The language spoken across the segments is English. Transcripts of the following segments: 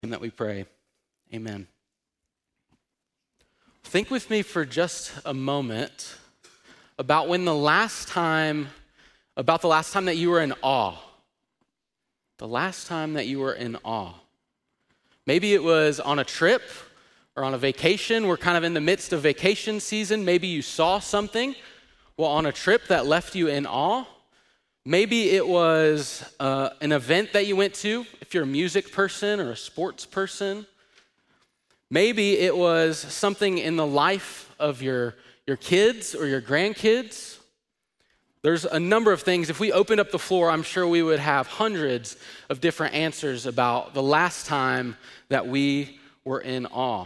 And that we pray. Amen. Think with me for just a moment about the last time that you were in awe. The last time that you were in awe. Maybe it was on a trip or on a vacation. We're kind of in the midst of vacation season. Maybe you saw something while on a trip that left you in awe. Maybe it was an event that you went to, if you're a music person or a sports person. Maybe it was something in the life of your kids or your grandkids. There's a number of things. If we opened up the floor, I'm sure we would have hundreds of different answers about the last time that we were in awe.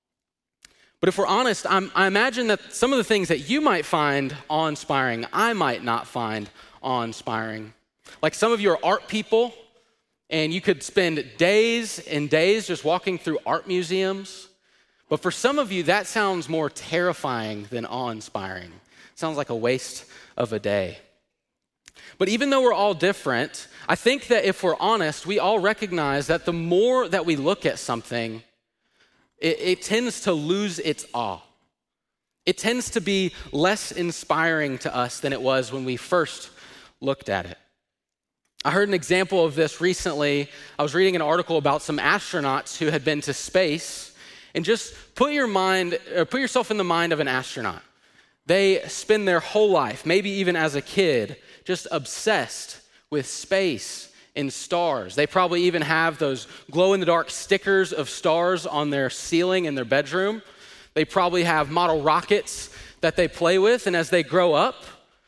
But if we're honest, I imagine that some of the things that you might find awe-inspiring, I might not find awe-inspiring. Like some of you are art people, and you could spend days and days just walking through art museums. But for some of you, that sounds more terrifying than awe-inspiring. Sounds like a waste of a day. But even though we're all different, I think that if we're honest, we all recognize that the more that we look at something, it tends to lose its awe. It tends to be less inspiring to us than it was when we first looked at it. I heard an example of this recently. I was reading an article about some astronauts who had been to space, and just put yourself in the mind of an astronaut. They spend their whole life, maybe even as a kid, just obsessed with space and stars. They probably even have those glow-in-the-dark stickers of stars on their ceiling in their bedroom. They probably have model rockets that they play with, and as they grow up,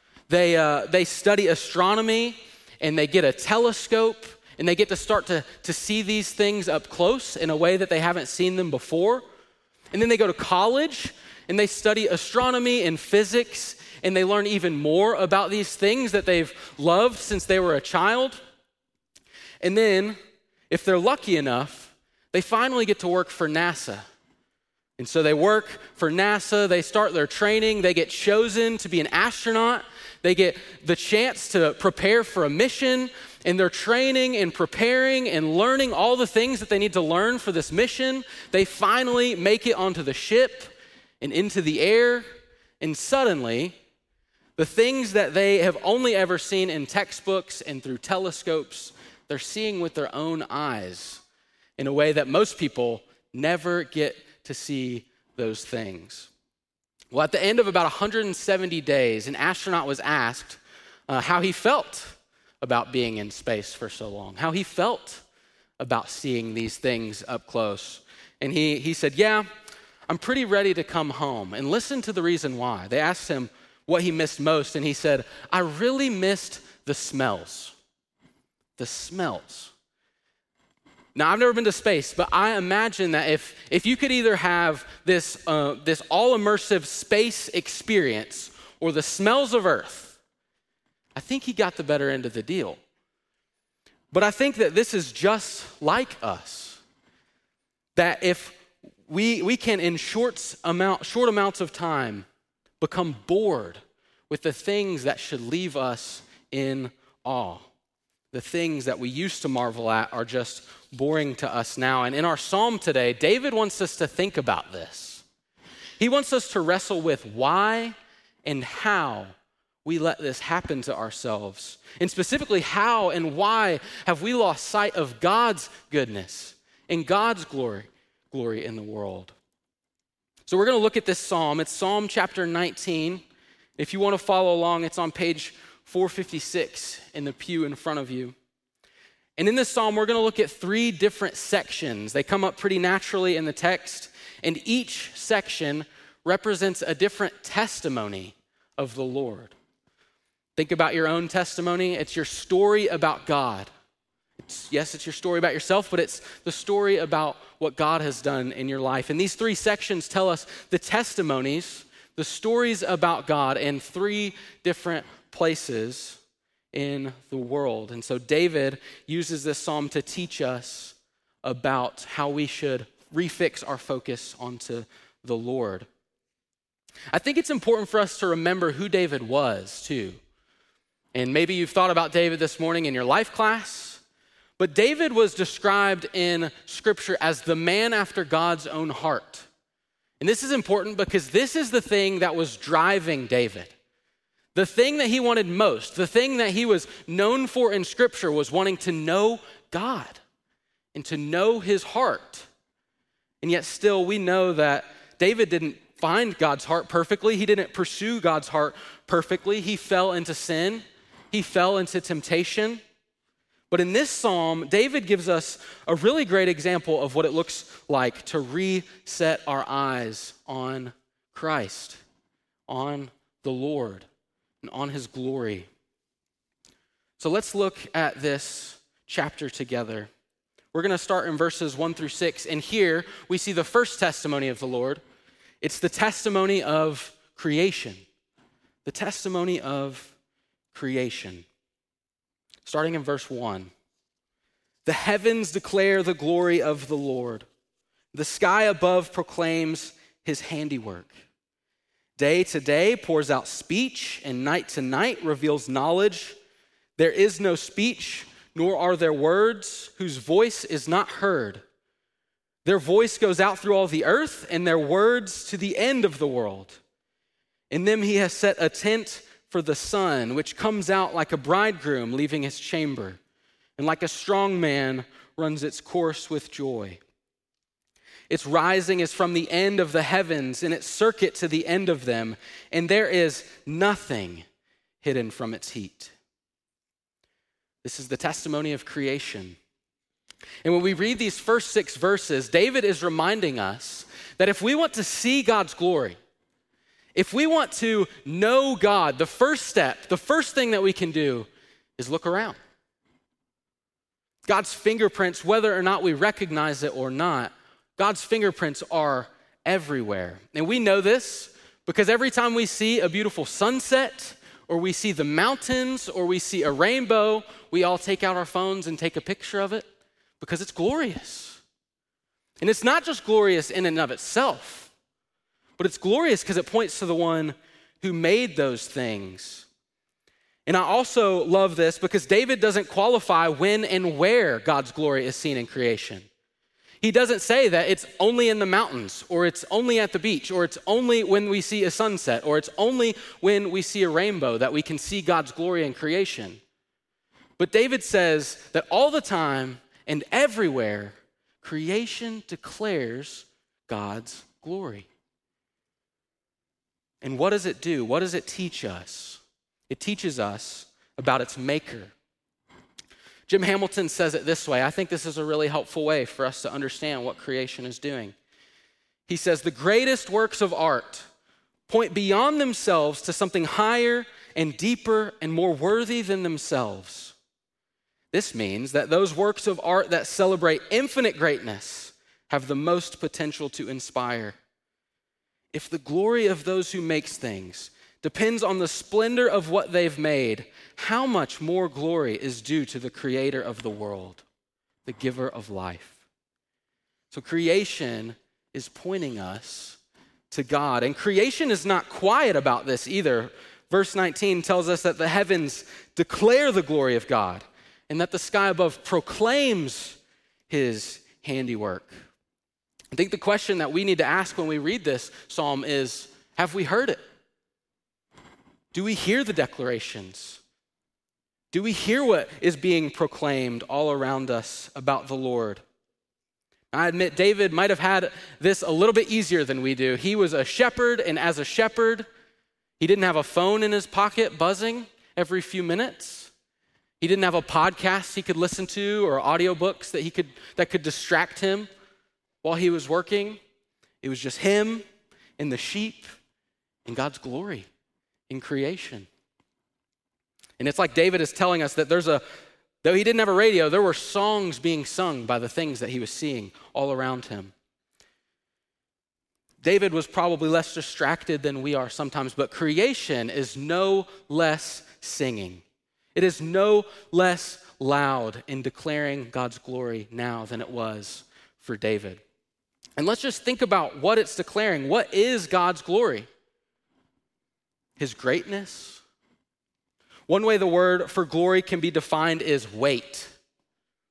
they study astronomy, and they get a telescope, and they get to start to see these things up close in a way that they haven't seen them before. And then they go to college, and they study astronomy and physics, and they learn even more about these things that they've loved since they were a child. And then, if they're lucky enough, they finally get to work for NASA. And so they work for NASA, they start their training, they get chosen to be an astronaut, they get the chance to prepare for a mission, and they're training and preparing and learning all the things that they need to learn for this mission. They finally make it onto the ship and into the air, and suddenly, the things that they have only ever seen in textbooks and through telescopes, they're seeing with their own eyes in a way that most people never get to see those things. Well, at the end of about 170 days, an astronaut was asked how he felt about being in space for so long, how he felt about seeing these things up close. And he said, yeah, I'm pretty ready to come home. And listen to the reason why. They asked him what he missed most, and he said, I really missed the smells. The smells. Now, I've never been to space, but I imagine that if you could either have this all-immersive space experience or the smells of Earth, I think he got the better end of the deal. But I think that this is just like us. That if we can, in short amounts of time, become bored with the things that should leave us in awe. The things that we used to marvel at are just boring to us now. And in our psalm today, David wants us to think about this. He wants us to wrestle with why and how we let this happen to ourselves. And specifically, how and why have we lost sight of God's goodness and God's glory in the world. So we're going to look at this psalm. It's Psalm chapter 19. If you want to follow along, it's on page 456 in the pew in front of you. And in this psalm, we're going to look at 3 different sections. They come up pretty naturally in the text, and each section represents a different testimony of the Lord. Think about your own testimony. It's your story about God. It's your story about yourself, but it's the story about what God has done in your life. And these 3 sections tell us the testimonies, the stories about God in 3 different places in the world. And so David uses this psalm to teach us about how we should refix our focus onto the Lord. I think it's important for us to remember who David was, too. And maybe you've thought about David this morning in your life class, But David was described in Scripture as the man after God's own heart. And this is important because this is the thing that was driving David. The thing that he wanted most, the thing that he was known for in Scripture was wanting to know God and to know his heart. And yet still we know that David didn't find God's heart perfectly. He didn't pursue God's heart perfectly. He fell into sin. He fell into temptation. But in this psalm, David gives us a really great example of what it looks like to reset our eyes on Christ, on the Lord, and on his glory. So let's look at this chapter together. We're going to start in verses 1-6, and here we see the first testimony of the Lord. It's the testimony of creation. The testimony of creation. Starting in verse 1. The heavens declare the glory of the Lord. The sky above proclaims his handiwork. Day to day pours out speech, and night to night reveals knowledge. There is no speech, nor are there words, whose voice is not heard. Their voice goes out through all the earth, and their words to the end of the world. In them he has set a tent for the sun, which comes out like a bridegroom leaving his chamber, and like a strong man runs its course with joy. Its rising is from the end of the heavens, and its circuit to the end of them, and there is nothing hidden from its heat. This is the testimony of creation. And when we read these first 6 verses, David is reminding us that if we want to see God's glory, if we want to know God, the first step, the first thing that we can do is look around. God's fingerprints, whether or not we recognize it or not, God's fingerprints are everywhere. And we know this because every time we see a beautiful sunset, or we see the mountains, or we see a rainbow, we all take out our phones and take a picture of it because it's glorious. And it's not just glorious in and of itself, but it's glorious because it points to the one who made those things. And I also love this because David doesn't qualify when and where God's glory is seen in creation. He doesn't say that it's only in the mountains, or it's only at the beach, or it's only when we see a sunset, or it's only when we see a rainbow that we can see God's glory in creation. But David says that all the time and everywhere, creation declares God's glory. And what does it do? What does it teach us? It teaches us about its maker. Jim Hamilton says it this way. I think this is a really helpful way for us to understand what creation is doing. He says, the greatest works of art point beyond themselves to something higher and deeper and more worthy than themselves. This means that those works of art that celebrate infinite greatness have the most potential to inspire. If the glory of those who makes things depends on the splendor of what they've made, how much more glory is due to the creator of the world, the giver of life? So creation is pointing us to God. And creation is not quiet about this either. Verse 19 tells us that the heavens declare the glory of God and that the sky above proclaims his handiwork. I think the question that we need to ask when we read this psalm is, have we heard it? Do we hear the declarations? Do we hear what is being proclaimed all around us about the Lord? I admit David might have had this a little bit easier than we do. He was a shepherd, and as a shepherd, he didn't have a phone in his pocket buzzing every few minutes. He didn't have a podcast he could listen to or audiobooks that could distract him while he was working. It was just him and the sheep and God's glory in creation. And it's like David is telling us that though he didn't have a radio, there were songs being sung by the things that he was seeing all around him. David was probably less distracted than we are sometimes, but creation is no less singing. It is no less loud in declaring God's glory now than it was for David. And let's just think about what it's declaring. What is God's glory? His greatness. One way the word for glory can be defined is weight.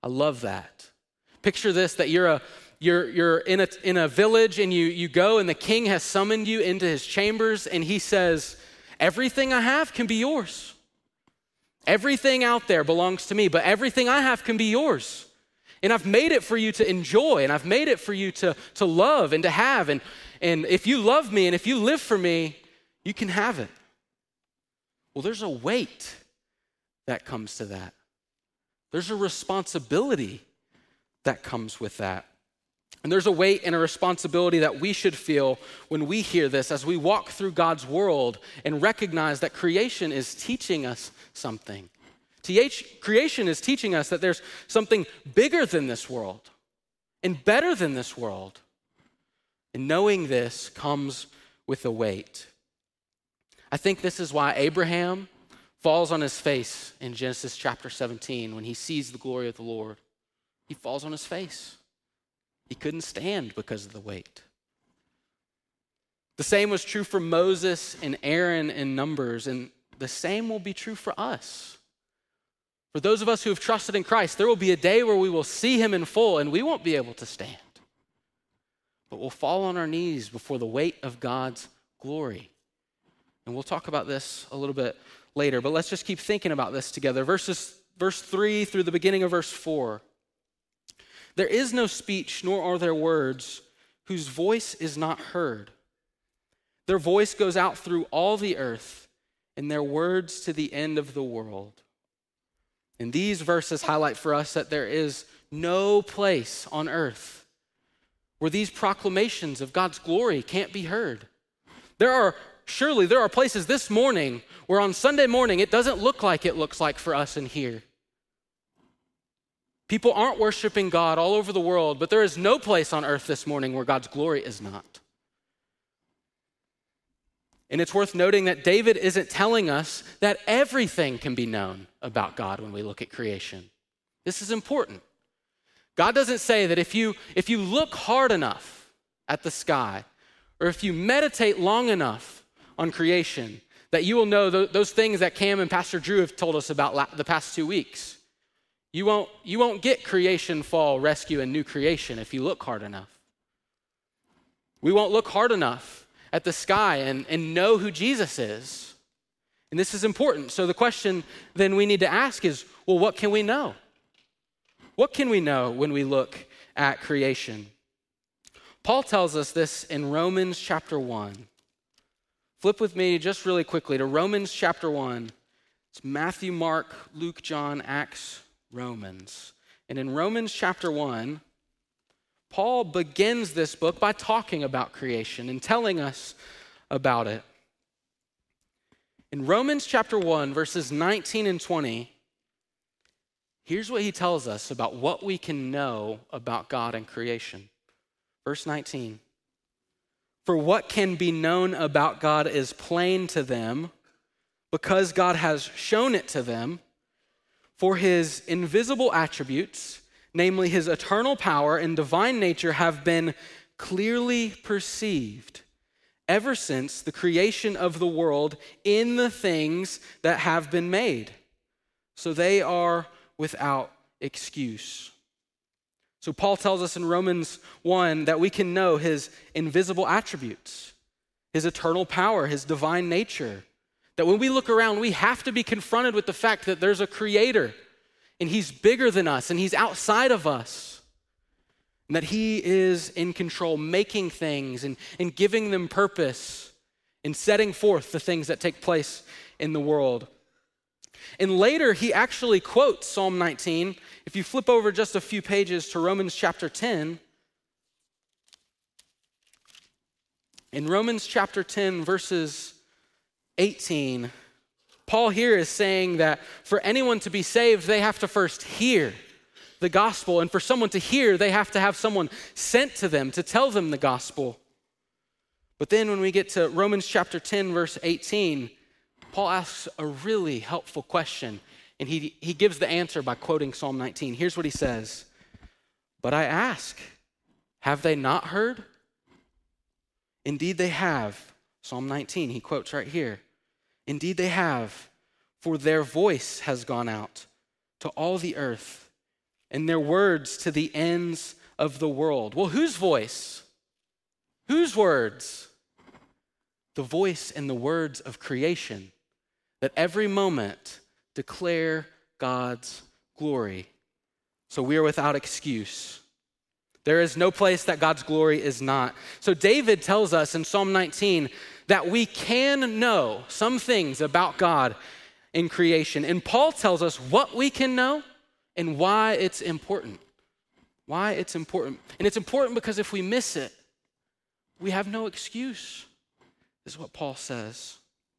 I love that. Picture this, that you're in a village and you go and the king has summoned you into his chambers and he says, everything I have can be yours. Everything out there belongs to me, but everything I have can be yours. And I've made it for you to enjoy, and I've made it for you to love and to have. And if you love me and if you live for me, you can have it. Well, there's a weight that comes to that. There's a responsibility that comes with that. And there's a weight and a responsibility that we should feel when we hear this as we walk through God's world and recognize that creation is teaching us something. Creation is teaching us that there's something bigger than this world and better than this world. And knowing this comes with a weight. I think this is why Abraham falls on his face in Genesis chapter 17 when he sees the glory of the Lord. He falls on his face. He couldn't stand because of the weight. The same was true for Moses and Aaron in Numbers, and the same will be true for us. For those of us who have trusted in Christ, there will be a day where we will see him in full and we won't be able to stand. But we'll fall on our knees before the weight of God's glory. And we'll talk about this a little bit later, but let's just keep thinking about this together. Verse 3 through the beginning of verse 4. There is no speech, nor are there words, whose voice is not heard. Their voice goes out through all the earth, and their words to the end of the world. And these verses highlight for us that there is no place on earth where these proclamations of God's glory can't be heard. Surely there are places this morning where on Sunday morning it doesn't look like it looks like for us in here. People aren't worshiping God all over the world, but there is no place on earth this morning where God's glory is not. And it's worth noting that David isn't telling us that everything can be known about God when we look at creation. This is important. God doesn't say that if you look hard enough at the sky, or if you meditate long enough on creation, that you will know those things that Cam and Pastor Drew have told us about the past 2 weeks. You won't get creation, fall, rescue, and new creation if you look hard enough. We won't look hard enough at the sky and know who Jesus is. And this is important. So the question then we need to ask is, well, what can we know? What can we know when we look at creation? Paul tells us this in Romans chapter 1. Flip with me just really quickly to Romans chapter 1. It's Matthew, Mark, Luke, John, Acts, Romans. And in Romans chapter 1, Paul begins this book by talking about creation and telling us about it. In Romans chapter 1, verses 19 and 20, here's what he tells us about what we can know about God and creation. Verse 19, for what can be known about God is plain to them, because God has shown it to them. For his invisible attributes, namely his eternal power and divine nature, have been clearly perceived ever since the creation of the world in the things that have been made. So they are without excuse. So Paul tells us in Romans 1 that we can know his invisible attributes, his eternal power, his divine nature. That when we look around, we have to be confronted with the fact that there's a creator and he's bigger than us and he's outside of us. And that he is in control, making things and giving them purpose and setting forth the things that take place in the world. And later, he actually quotes Psalm 19. If you flip over just a few pages to Romans chapter 10, in Romans chapter 10, verses 18, Paul here is saying that for anyone to be saved, they have to first hear the gospel. And for someone to hear, they have to have someone sent to them to tell them the gospel. But then when we get to Romans chapter 10, verse 18, Paul asks a really helpful question, and he gives the answer by quoting Psalm 19. Here's what he says, but I ask, have they not heard? Indeed they have. Psalm 19, he quotes right here. Indeed they have, for their voice has gone out to all the earth, and their words to the ends of the world. Well, whose voice? Whose words? The voice and the words of creation that every moment declare God's glory. So we are without excuse. There is no place that God's glory is not. So David tells us in Psalm 19 that we can know some things about God in creation. And Paul tells us what we can know and why it's important. Why it's important. And it's important because if we miss it, we have no excuse, is what Paul says.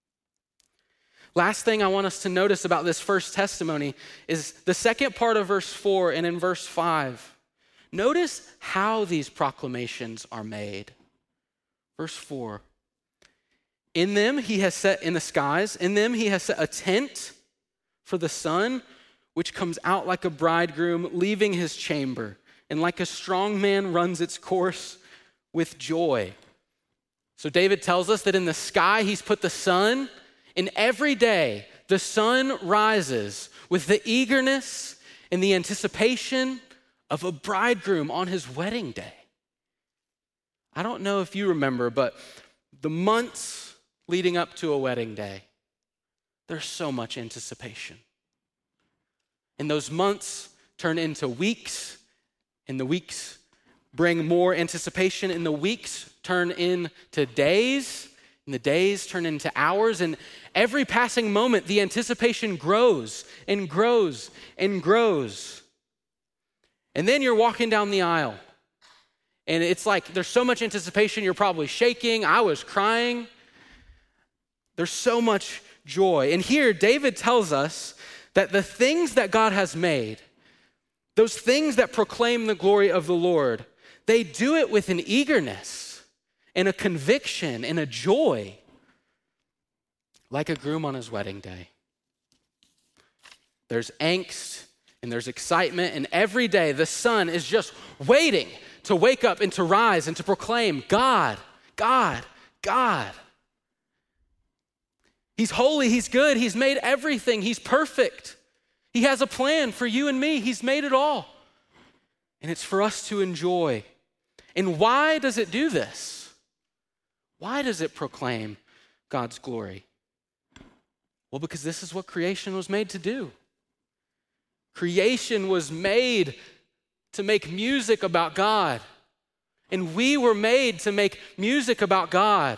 Last thing I want us to notice about this first testimony is the second part of verse 4 and in verse 5. Notice how these proclamations are made. Verse 4. In them he has set in the skies, in them he has set a tent for the sun, which comes out like a bridegroom leaving his chamber, and like a strong man runs its course with joy. So David tells us that in the sky he's put the sun, and every day the sun rises with the eagerness and the anticipation of a bridegroom on his wedding day. I don't know if you remember, but the months leading up to a wedding day, there's so much anticipation. And those months turn into weeks, and the weeks bring more anticipation, and the weeks turn into days, and the days turn into hours, and every passing moment, the anticipation grows and grows and grows. And then you're walking down the aisle, and it's like there's so much anticipation, you're probably shaking. I was crying. There's so much joy. And here, David tells us that the things that God has made, those things that proclaim the glory of the Lord, they do it with an eagerness and a conviction and a joy, like a groom on his wedding day. There's angst and there's excitement, and every day the sun is just waiting to wake up and to rise and to proclaim God, God, God. He's holy, he's good, he's made everything, he's perfect. He has a plan for you and me, he's made it all. And it's for us to enjoy. And why does it do this? Why does it proclaim God's glory? Well, because this is what creation was made to do. Creation was made to make music about God. And we were made to make music about God.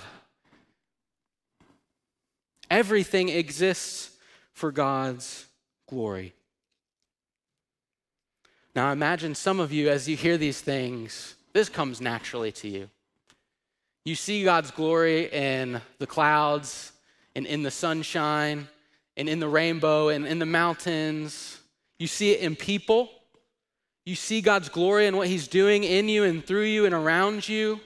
Everything exists for God's glory. Now imagine some of you, as you hear these things, this comes naturally to you. You see God's glory in the clouds and in the sunshine and in the rainbow and in the mountains. You see it in people. You see God's glory and what he's doing in you and through you and around you.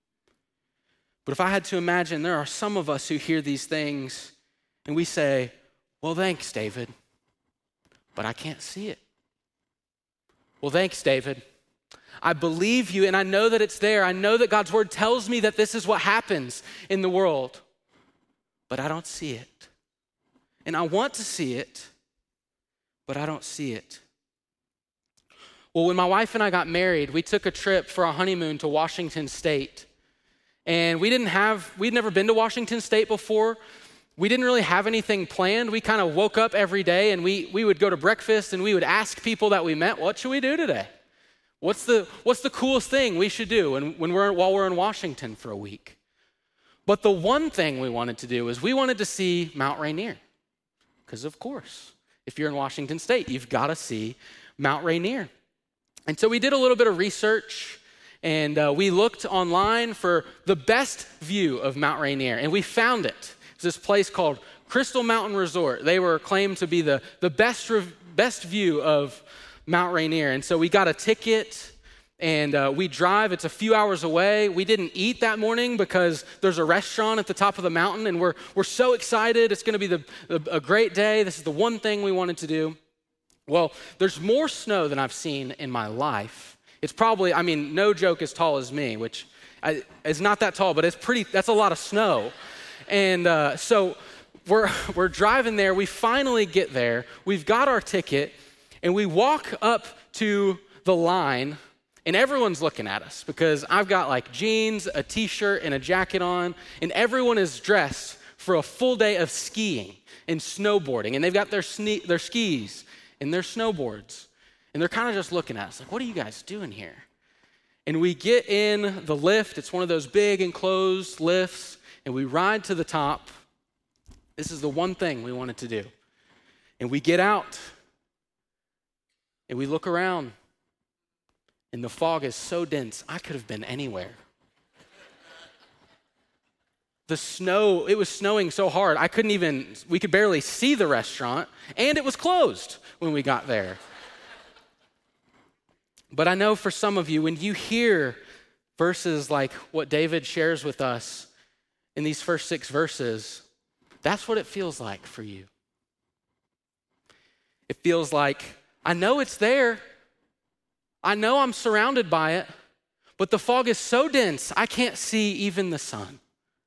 But if I had to imagine, there are some of us who hear these things and we say, well, thanks, David, but I can't see it. Well, thanks, David. I believe you and I know that it's there. I know that God's word tells me that this is what happens in the world, but I don't see it. And I want to see it, but I don't see it. Well, when my wife and I got married, we took a trip for our honeymoon to Washington State. And we'd never been to Washington State before. We didn't really have anything planned. We kind of woke up every day and we would go to breakfast and we would ask people that we met, what should we do today? What's the coolest thing we should do while we're in Washington for a week? But the one thing we wanted to do is we wanted to see Mount Rainier. Because of course, if you're in Washington State, you've got to see Mount Rainier. And so we did a little bit of research and we looked online for the best view of Mount Rainier, and we found it. It's this place called Crystal Mountain Resort. They were claimed to be the best view of Mount Rainier. And so we got a ticket and we drive. It's a few hours away. We didn't eat that morning because there's a restaurant at the top of the mountain, and we're so excited. It's going to be a great day. This is the one thing we wanted to do. Well, there's more snow than I've seen in my life. It's probably, no joke, as tall as me, which is not that tall, but that's a lot of snow. And so we're driving there. We finally get there. We've got our ticket, and we walk up to the line, and everyone's looking at us because I've got like jeans, a t-shirt, and a jacket on, and everyone is dressed for a full day of skiing and snowboarding, and they've got their skis and their snowboards, and they're kind of just looking at us like, what are you guys doing here? And we get in the lift. It's one of those big enclosed lifts, and we ride to the top. This is the one thing we wanted to do. And we get out, and we look around, and the fog is so dense, I could have been anywhere. It was snowing so hard, we could barely see the restaurant, and it was closed when we got there. But I know for some of you, when you hear verses like what David shares with us in these first 6 verses, that's what it feels like for you. It feels like, I know it's there. I know I'm surrounded by it, but the fog is so dense, I can't see even the sun.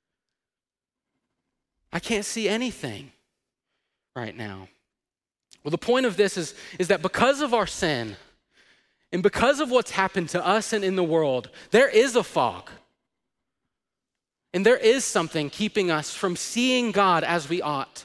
I can't see anything right now. Well, the point of this is that because of our sin and because of what's happened to us and in the world, there is a fog. And there is something keeping us from seeing God as we ought.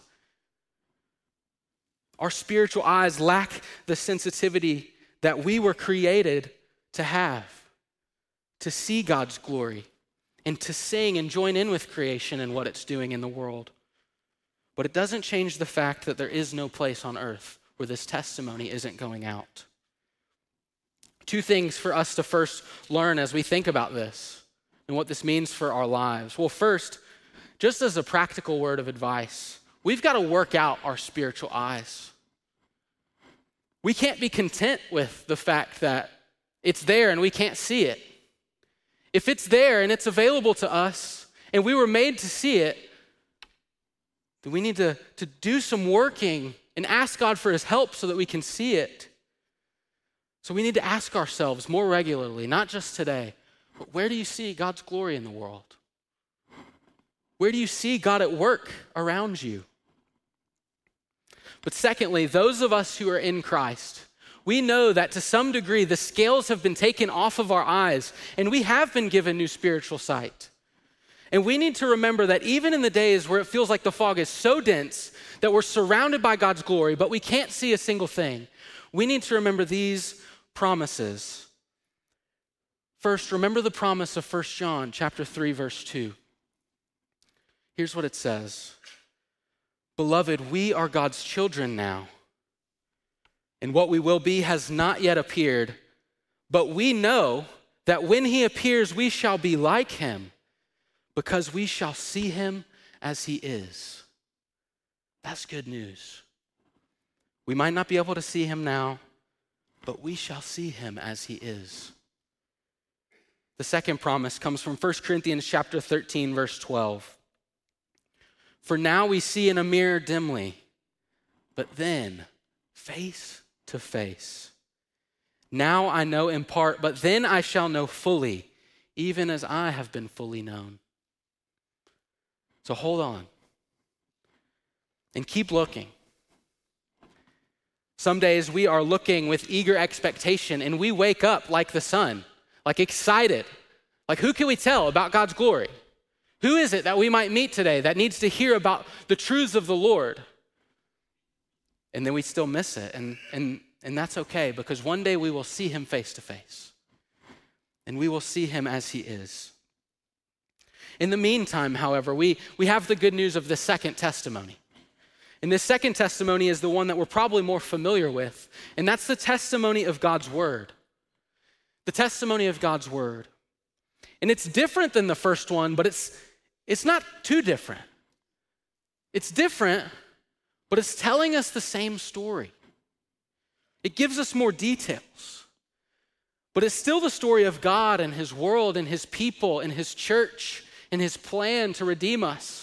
Our spiritual eyes lack the sensitivity that we were created to have, to see God's glory and to sing and join in with creation and what it's doing in the world. But it doesn't change the fact that there is no place on earth where this testimony isn't going out. 2 things for us to first learn as we think about this and what this means for our lives. Well, first, just as a practical word of advice, we've got to work out our spiritual eyes. We can't be content with the fact that it's there and we can't see it. If it's there and it's available to us and we were made to see it, then we need to do some working and ask God for his help so that we can see it. So we need to ask ourselves more regularly, not just today, but where do you see God's glory in the world? Where do you see God at work around you? But secondly, those of us who are in Christ, we know that to some degree the scales have been taken off of our eyes and we have been given new spiritual sight. And we need to remember that even in the days where it feels like the fog is so dense that we're surrounded by God's glory, but we can't see a single thing, we need to remember these promises. First, remember the promise of 1 John chapter 3, verse 2. Here's what it says. Beloved, we are God's children now, and what we will be has not yet appeared, but we know that when he appears, we shall be like him, because we shall see him as he is. That's good news. We might not be able to see him now, but we shall see him as he is. The second promise comes from 1 Corinthians chapter 13, verse 12. For now we see in a mirror dimly, but then face to face. Now I know in part, but then I shall know fully, even as I have been fully known. So hold on and keep looking. Some days we are looking with eager expectation and we wake up like the sun, like excited. Like who can we tell about God's glory? Who is it that we might meet today that needs to hear about the truths of the Lord? And then we still miss it. And that's okay, because one day we will see him face to face. And we will see him as he is. In the meantime, however, we have the good news of the second testimony. And this second testimony is the one that we're probably more familiar with, and that's the testimony of God's word. The testimony of God's word. And it's different than the first one, but it's not too different. It's different, but it's telling us the same story. It gives us more details, but it's still the story of God and his world and his people and his church and his plan to redeem us.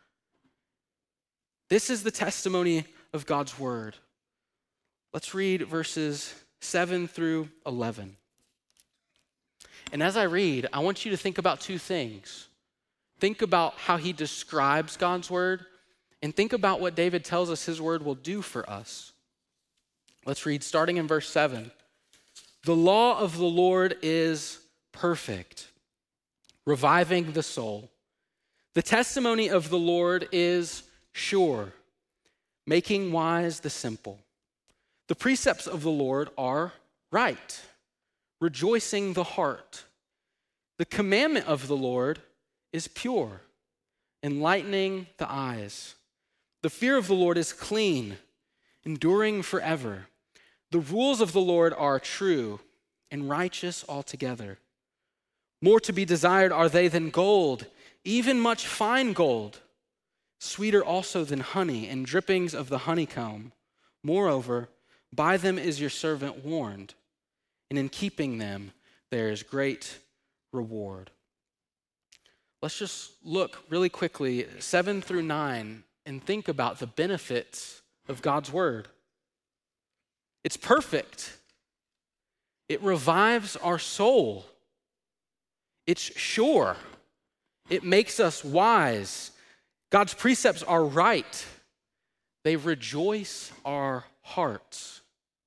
This is the testimony of God's word. Let's read verses 7 through 11. And as I read, I want you to think about 2 things. Think about how he describes God's word, and think about what David tells us his word will do for us. Let's read starting in verse 7. The law of the Lord is perfect, reviving the soul. The testimony of the Lord is sure, making wise the simple. The precepts of the Lord are right, rejoicing the heart. The commandment of the Lord is pure, enlightening the eyes. The fear of the Lord is clean, enduring forever. The rules of the Lord are true and righteous altogether. More to be desired are they than gold, even much fine gold, sweeter also than honey and drippings of the honeycomb. Moreover, by them is your servant warned, and in keeping them there is great reward. Let's just look really quickly, 7 through 9, and think about the benefits of God's word. It's perfect. It revives our soul. It's sure. It makes us wise. God's precepts are right. They rejoice our hearts.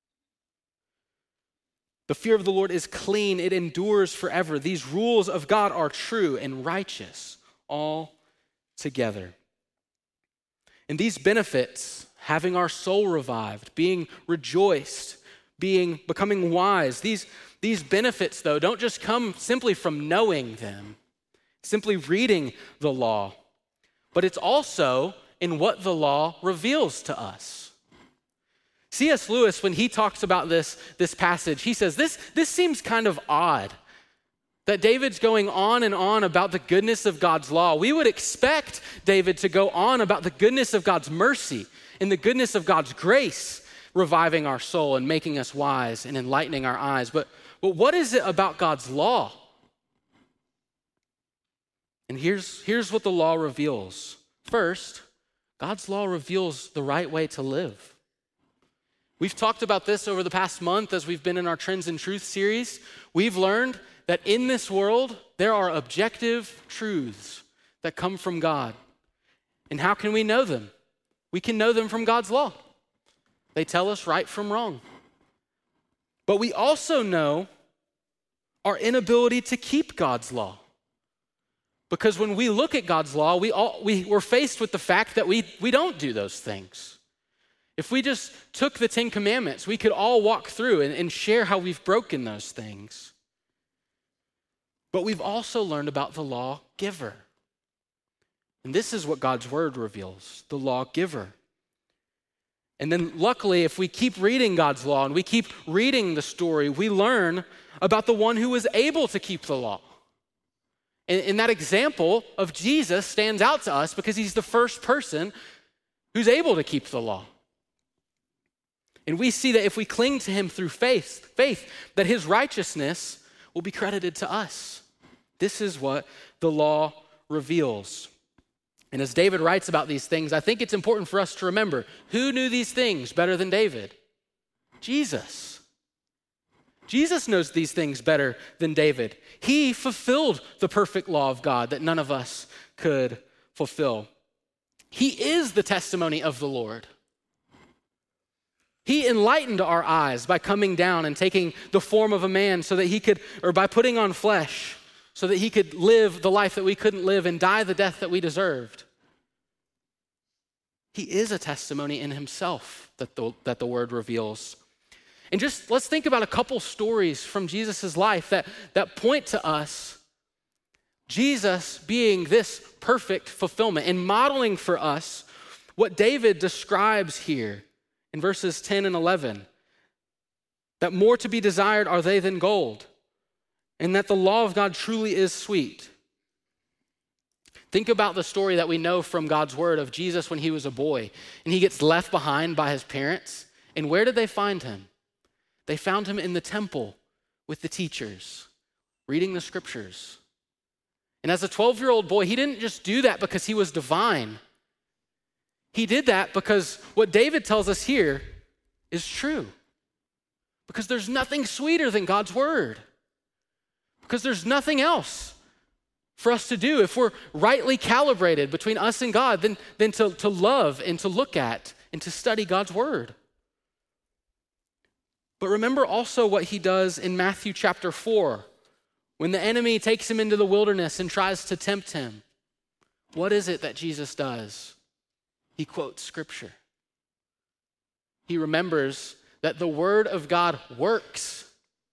The fear of the Lord is clean. It endures forever. These rules of God are true and righteous all together. And these benefits, having our soul revived, being rejoiced, becoming wise, these benefits, though, don't just come simply from knowing them, simply reading the law, but it's also in what the law reveals to us. C.S. Lewis, when he talks about this passage, he says, this seems kind of odd, that David's going on and on about the goodness of God's law. We would expect David to go on about the goodness of God's mercy and the goodness of God's grace, reviving our soul and making us wise and enlightening our eyes. But what is it about God's law? And here's what the law reveals. First, God's law reveals the right way to live. We've talked about this over the past month as we've been in our Trends in Truth series. We've learned that in this world, there are objective truths that come from God. And how can we know them? We can know them from God's law. They tell us right from wrong. But we also know our inability to keep God's law. Because when we look at God's law, we're faced with the fact that we don't do those things. If we just took the 10 Commandments, we could all walk through and share how we've broken those things. But we've also learned about the lawgiver. And this is what God's word reveals, the lawgiver. And then luckily, if we keep reading God's law and we keep reading the story, we learn about the one who was able to keep the law. And that example of Jesus stands out to us because he's the first person who's able to keep the law. And we see that if we cling to him through faith, that his righteousness will be credited to us. This is what the law reveals. And as David writes about these things, I think it's important for us to remember, who knew these things better than David? Jesus. Jesus knows these things better than David. He fulfilled the perfect law of God that none of us could fulfill. He is the testimony of the Lord. He enlightened our eyes by coming down and taking the form of a man so that he could, or by putting on flesh, so that he could live the life that we couldn't live and die the death that we deserved. He is a testimony in himself that the word reveals. And just let's think about a couple stories from Jesus' life that point to us, Jesus being this perfect fulfillment and modeling for us what David describes here in verses 10 and 11, that more to be desired are they than gold, and that the law of God truly is sweet. Think about the story that we know from God's word of Jesus when he was a boy, and he gets left behind by his parents. And where did they find him? They found him in the temple with the teachers, reading the scriptures. And as a 12-year-old boy, he didn't just do that because he was divine. He did that because what David tells us here is true. Because there's nothing sweeter than God's word. Because there's nothing else for us to do if we're rightly calibrated between us and God than to love and to look at and to study God's word. But remember also what he does in Matthew chapter 4, when the enemy takes him into the wilderness and tries to tempt him. What is it that Jesus does? He quotes scripture. He remembers that the word of God works.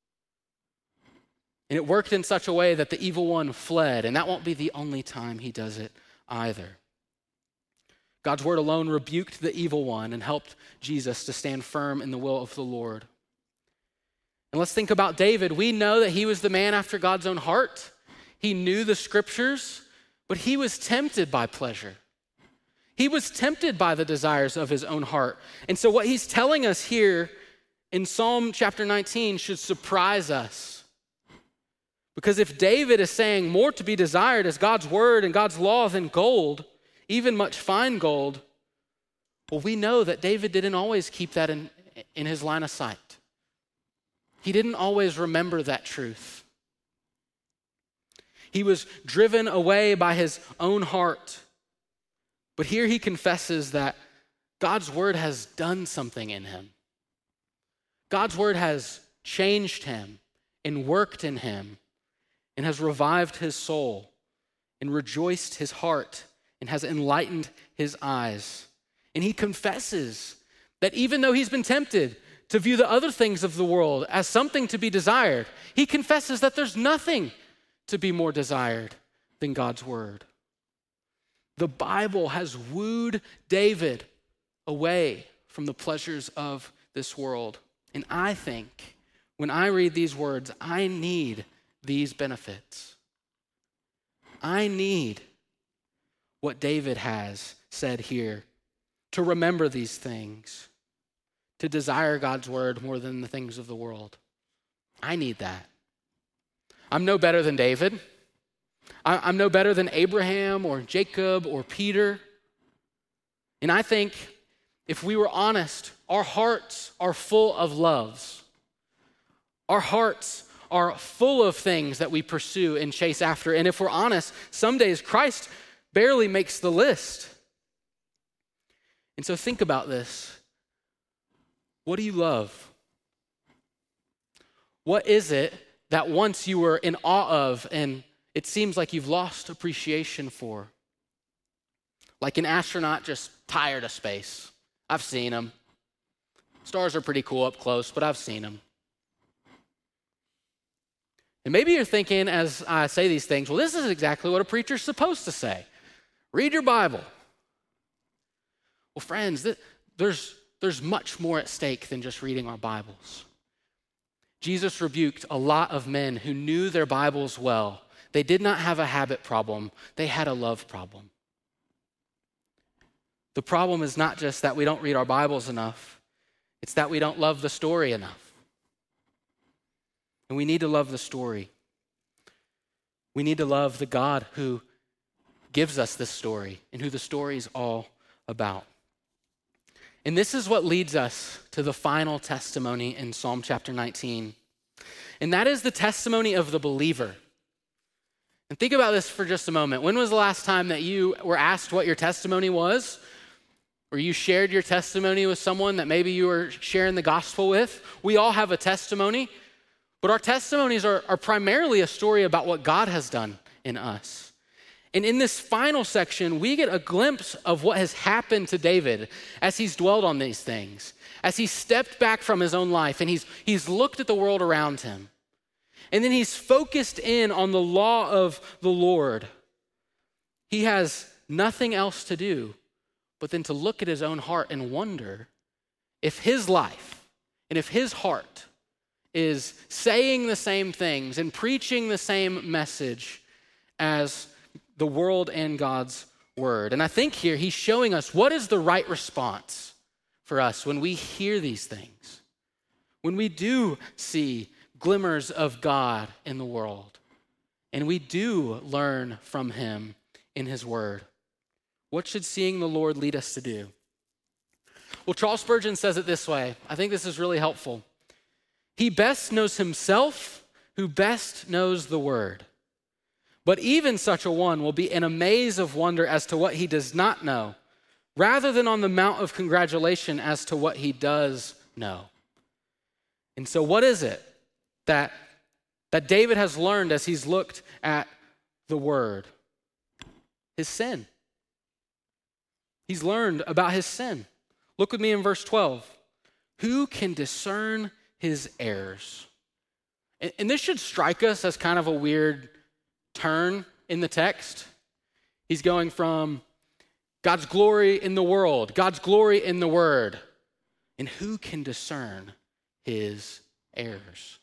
And it worked in such a way that the evil one fled, and that won't be the only time he does it either. God's word alone rebuked the evil one and helped Jesus to stand firm in the will of the Lord. And let's think about David. We know that he was the man after God's own heart. He knew the scriptures, but he was tempted by pleasure. He was tempted by the desires of his own heart. And so what he's telling us here in Psalm chapter 19 should surprise us. Because if David is saying more to be desired is God's word and God's law than gold, even much fine gold, well, we know that David didn't always keep that in his line of sight. He didn't always remember that truth. He was driven away by his own heart. But here he confesses that God's word has done something in him. God's word has changed him and worked in him and has revived his soul and rejoiced his heart and has enlightened his eyes. And he confesses that even though he's been tempted to view the other things of the world as something to be desired, he confesses that there's nothing to be more desired than God's word. The Bible has wooed David away from the pleasures of this world. And I think when I read these words, I need these benefits. I need what David has said here, to remember these things, to desire God's word more than the things of the world. I need that. I'm no better than David. I'm no better than Abraham or Jacob or Peter. And I think if we were honest, our hearts are full of loves. Our hearts are full of things that we pursue and chase after. And if we're honest, some days Christ barely makes the list. And so think about this. What do you love? What is it that once you were in awe of and it seems like you've lost appreciation for? Like an astronaut just tired of space. I've seen them. Stars are pretty cool up close, but I've seen them. And maybe you're thinking as I say these things, well, this is exactly what a preacher's supposed to say. Read your Bible. Well, friends, there's much more at stake than just reading our Bibles. Jesus rebuked a lot of men who knew their Bibles well. They did not have a habit problem. They had a love problem. The problem is not just that we don't read our Bibles enough. It's that we don't love the story enough. And we need to love the story. We need to love the God who gives us this story and who the story is all about. And this is what leads us to the final testimony in Psalm chapter 19. And that is the testimony of the believer. And think about this for just a moment. When was the last time that you were asked what your testimony was? Or you shared your testimony with someone that maybe you were sharing the gospel with? We all have a testimony. But our testimonies are primarily a story about what God has done in us. And in this final section, we get a glimpse of what has happened to David as he's dwelled on these things, as he stepped back from his own life and he's looked at the world around him. And then he's focused in on the law of the Lord. He has nothing else to do but then to look at his own heart and wonder if his life and if his heart is saying the same things and preaching the same message as the world and God's word. And I think here he's showing us what is the right response for us when we hear these things, when we do see glimmers of God in the world, and we do learn from him in his word. What should seeing the Lord lead us to do? Well, Charles Spurgeon says it this way. I think this is really helpful. He best knows himself who best knows the word. But even such a one will be in a maze of wonder as to what he does not know, rather than on the mount of congratulation as to what he does know. And so what is it that David has learned as he's looked at the word? His sin. He's learned about his sin. Look with me in verse 12. Who can discern his errors? And this should strike us as kind of a weird turn in the text. He's going from God's glory in the world, God's glory in the word, and who can discern his errors?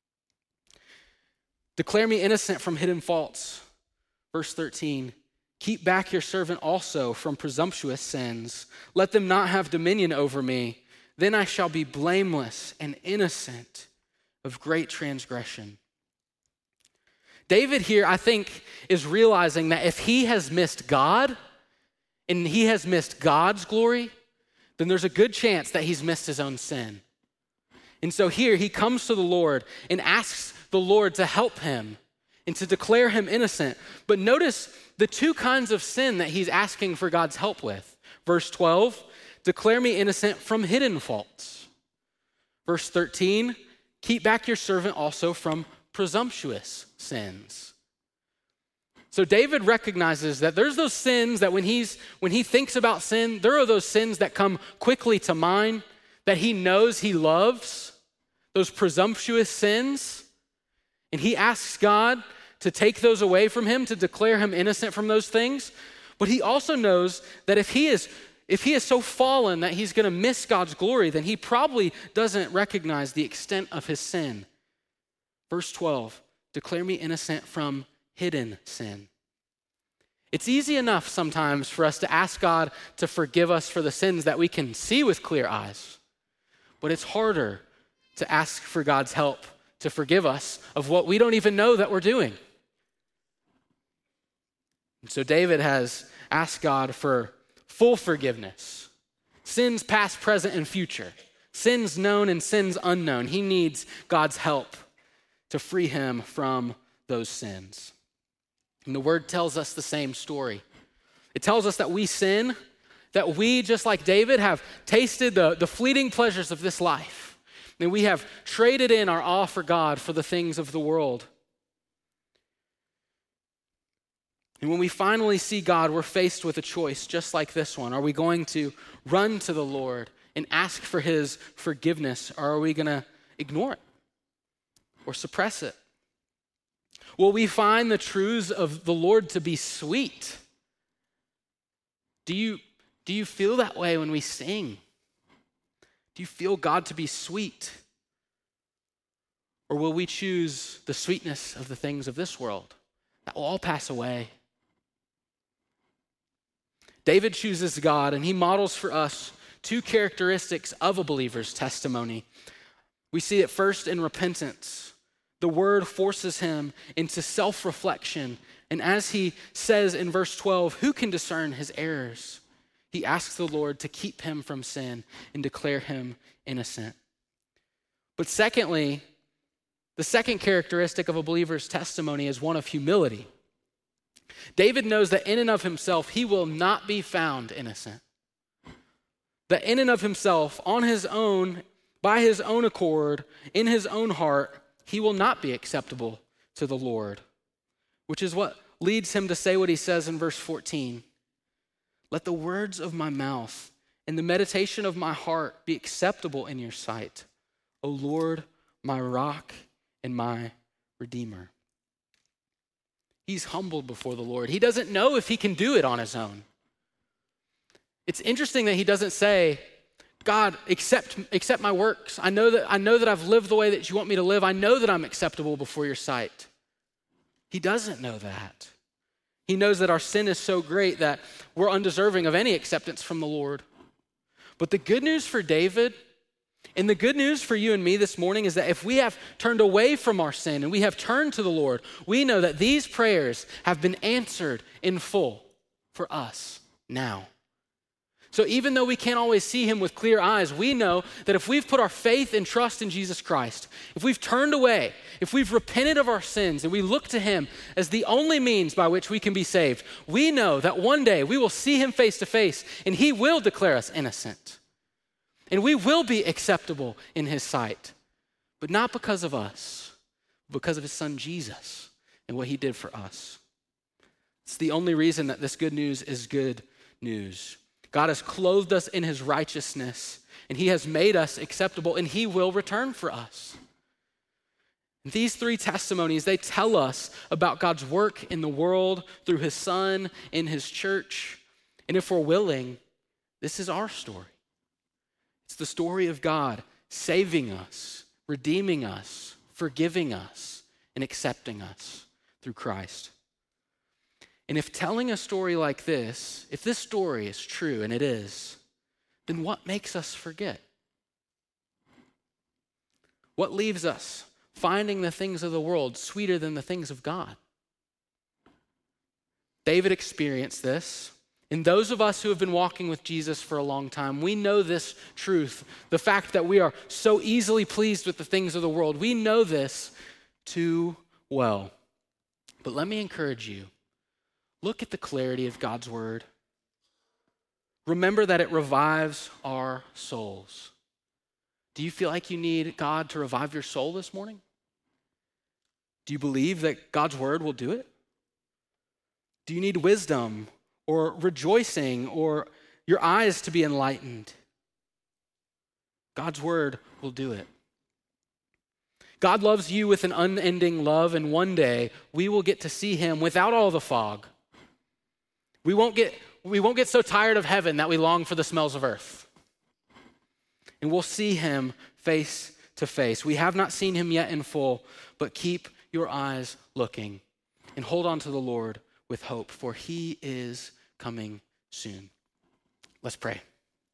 Declare me innocent from hidden faults. Verse 13, keep back your servant also from presumptuous sins. Let them not have dominion over me. Then I shall be blameless and innocent of great transgression. David here, I think, is realizing that if he has missed God and he has missed God's glory, then there's a good chance that he's missed his own sin. And so here he comes to the Lord and asks the Lord to help him and to declare him innocent. But notice the two kinds of sin that he's asking for God's help with. Verse 12, declare me innocent from hidden faults. Verse 13, keep back your servant also from presumptuous sins. So David recognizes that there's those sins that when he thinks about sin, there are those sins that come quickly to mind that he knows he loves, those presumptuous sins. And he asks God to take those away from him, to declare him innocent from those things. But he also knows that if he is so fallen that he's going to miss God's glory, then he probably doesn't recognize the extent of his sin. Verse 12, declare me innocent from hidden sin. It's easy enough sometimes for us to ask God to forgive us for the sins that we can see with clear eyes, but it's harder to ask for God's help to forgive us of what we don't even know that we're doing. And so David has asked God for full forgiveness, sins past, present, and future, sins known and sins unknown. He needs God's help to free him from those sins. And the word tells us the same story. It tells us that we sin, that we, just like David, have tasted the fleeting pleasures of this life. And we have traded in our awe for God for the things of the world. And when we finally see God, we're faced with a choice just like this one. Are we going to run to the Lord and ask for his forgiveness, or are we going to ignore it or suppress it? Will we find the truths of the Lord to be sweet? Do you feel that way when we sing? Do you feel God to be sweet? Or will we choose the sweetness of the things of this world that will all pass away? David chooses God, and he models for us two characteristics of a believer's testimony. We see it first in repentance. The word forces him into self-reflection. And as he says in verse 12, who can discern his errors? He asks the Lord to keep him from sin and declare him innocent. But secondly, the second characteristic of a believer's testimony is one of humility. David knows that in and of himself, he will not be found innocent. That in and of himself, on his own, by his own accord, in his own heart, he will not be acceptable to the Lord, which is what leads him to say what he says in verse 14. Let the words of my mouth and the meditation of my heart be acceptable in your sight, O Lord, my rock and my redeemer. He's humbled before the Lord. He doesn't know if he can do it on his own. It's interesting that he doesn't say, God, accept my works. I know that I've lived the way that you want me to live. I know that I'm acceptable before your sight. He doesn't know that. He knows that our sin is so great that we're undeserving of any acceptance from the Lord. But the good news for David and the good news for you and me this morning is that if we have turned away from our sin and we have turned to the Lord, we know that these prayers have been answered in full for us now. So even though we can't always see him with clear eyes, we know that if we've put our faith and trust in Jesus Christ, if we've turned away, if we've repented of our sins and we look to him as the only means by which we can be saved, we know that one day we will see him face to face and he will declare us innocent. And we will be acceptable in his sight. but not because of us, because of his son Jesus and what he did for us. It's the only reason that this good news is good news. God has clothed us in his righteousness, and he has made us acceptable, and he will return for us. These three testimonies, they tell us about God's work in the world through his son, in his church. And if we're willing, this is our story. It's the story of God saving us, redeeming us, forgiving us, and accepting us through Christ. And if telling a story like this, if this story is true, and it is, then what makes us forget? What leaves us finding the things of the world sweeter than the things of God? David experienced this. And those of us who have been walking with Jesus for a long time, we know this truth, the fact that we are so easily pleased with the things of the world. We know this too well. But let me encourage you, look at the clarity of God's word. Remember that it revives our souls. Do you feel like you need God to revive your soul this morning? Do you believe that God's word will do it? Do you need wisdom or rejoicing or your eyes to be enlightened? God's word will do it. God loves you with an unending love, and one day we will get to see him without all the fog. We won't get so tired of heaven that we long for the smells of earth. And we'll see him face to face. We have not seen him yet in full, but keep your eyes looking and hold on to the Lord with hope, for he is coming soon. Let's pray.